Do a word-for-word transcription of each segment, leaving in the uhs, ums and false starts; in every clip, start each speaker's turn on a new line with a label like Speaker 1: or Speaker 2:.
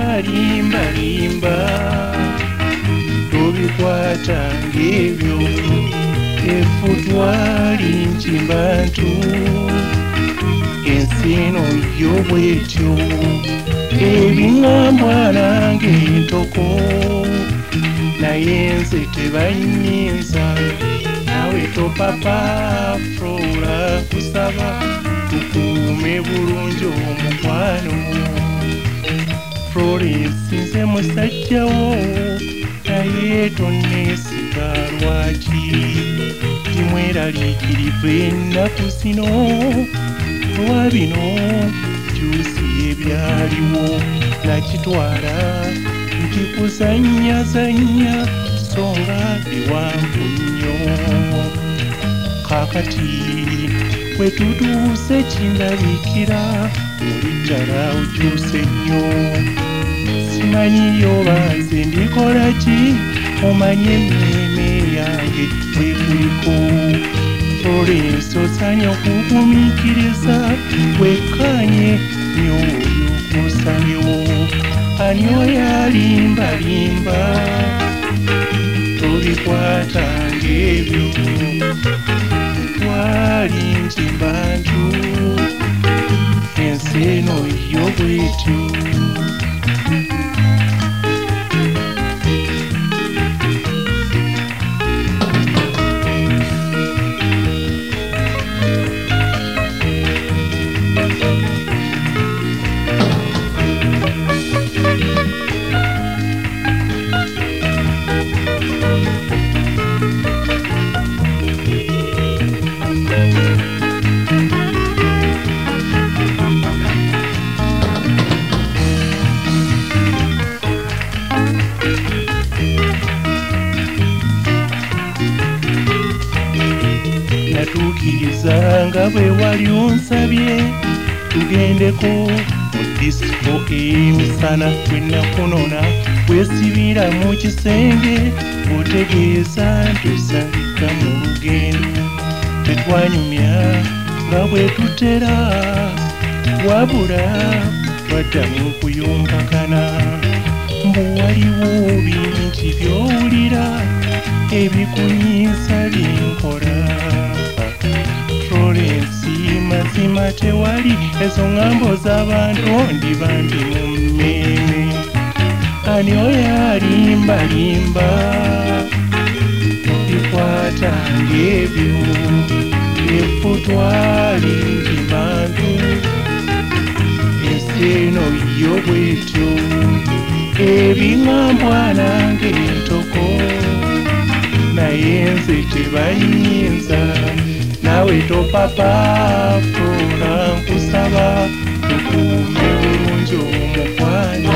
Speaker 1: yalimbalimba tobikwata ng'ebyo efu twali nkimbantu ensi eno yo bwetyo ebiŋŋambwa nange entoko naye nze tebanyinza nawe topapa Flora kusaba tukuume bulungi omukwano Florence nze musajjawo naye tonneesiga lwaki timweraliikirivu ennaku zino lwa bino juusi ebyaliwo nakitwala nkikuzannyazannya songa biwanvu nnyo kakati bwe tutuuse kindabikira oli ddala ojuuse nnyo simanyi yoba nze ndikola ki omanye emmeeme yange bwekuliko Florence osanye okugumiikiriza wekkaanye nyoyo kusanewo ani oyo alimbalimba tobikwata ng'ebyo twali nkimbantu ensi eno yo bwetyo natuukirizanga bwe wali onsabye tugendeko mu disiko emisana twenakunona bwesibira mu kisenge otegeeza nti osabika mu lugendo tetwanyumya nga bwe tutera wabula twaddamu kuyombagana mbu waliwo bingi by'owulira ebikunyiisa binkola Florence mazima tewali ezo ŋŋambo z'abantu ndibambi mu mmeeme ani oyo alimbalimba tobikwata ng'ebyo efu twali nkimbantu ensi eno yo bwetyo ebiŋŋambwa nange entoko naye nze tebanyinza nawe topapa Flora nkusaba tukuume bulungi omukwano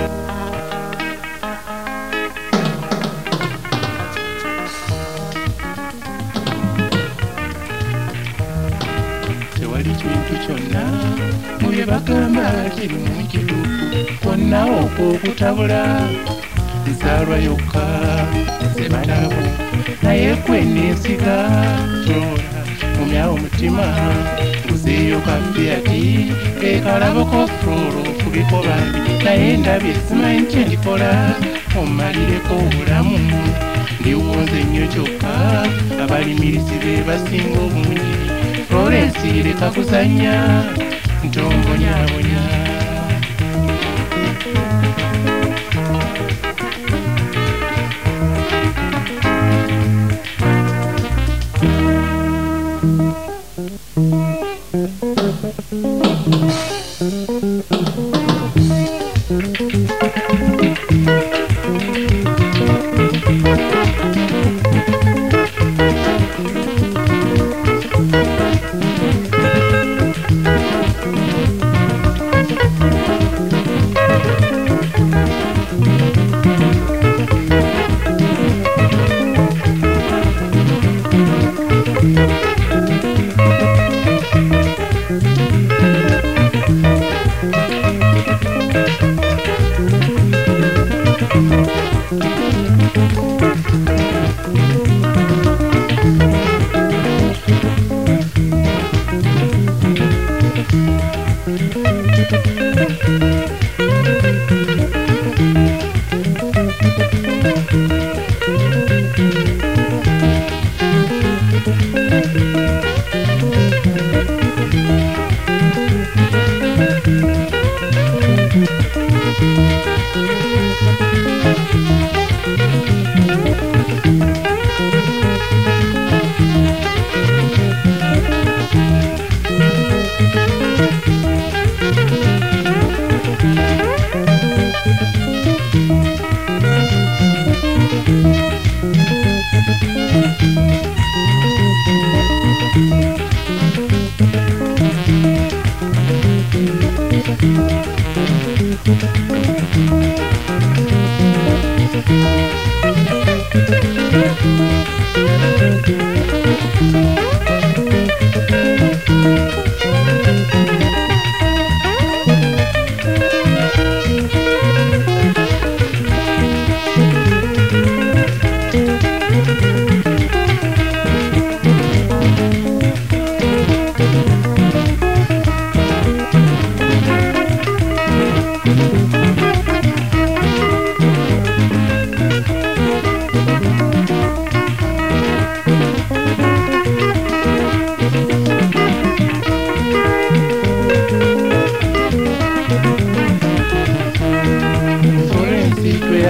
Speaker 1: tewali kintu kyonna mu bye bagamba kiri mu kituufu kwonna okwo okutabula nzaalwa yokka nze banabo naye kwenneesiga Flora mumyawo omutima nguzeeyo kafiati ekalaboko Flora ofubiko bambi naye ndabye simanyi kye ndikola ommalireko obulamu ndiwonze nnyo kyokka abalimirizi be basinga obungi Florence leka kuzannya ntombonyabonya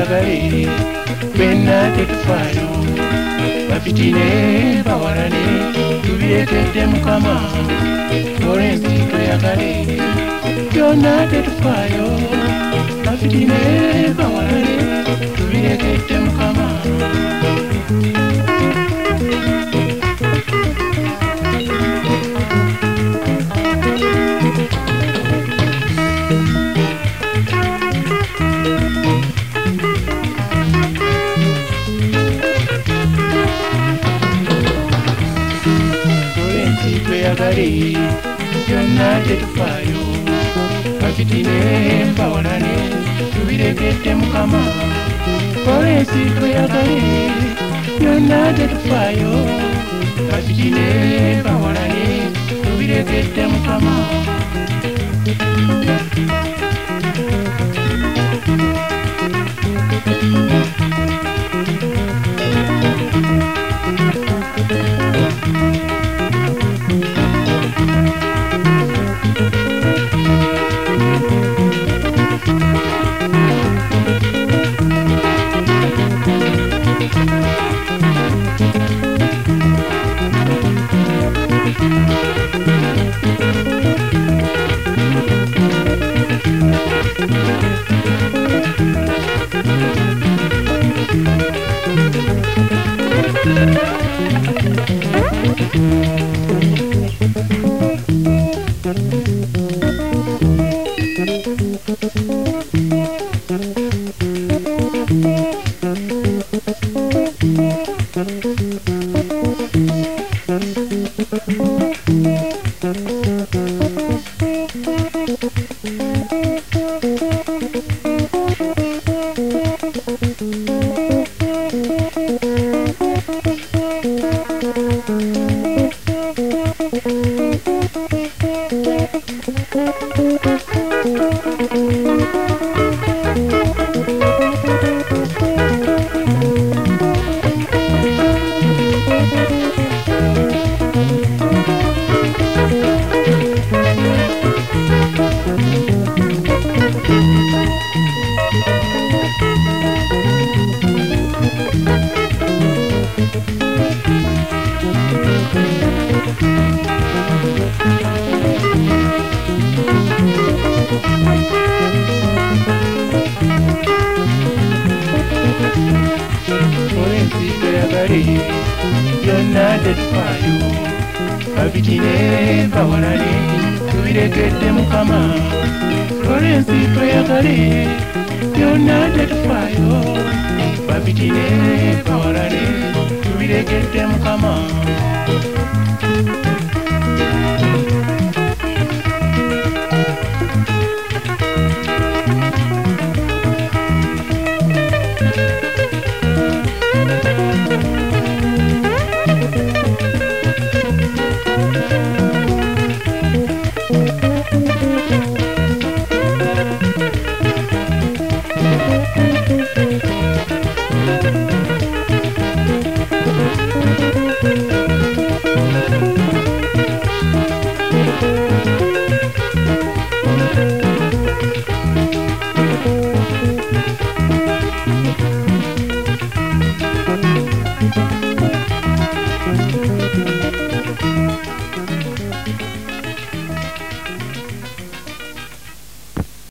Speaker 1: tweyagale fenna tetufaayo bafitine bawalane tubirekedde mukama Florence tweyagale byonna tetufaayo bafitine bawalane tubirekedde mukama tweyagale byonna tetufaayo bafitine bawalane tubirekedde mukama Florence tweyagale byonna tetufaayo bafitine bawalane tubirekedde mukama byonna tetufaayo bafitine bawalane tubirekedde mukama Florence tweyagale byonna tetufaayo bafitine bawalane tubirekedde mukama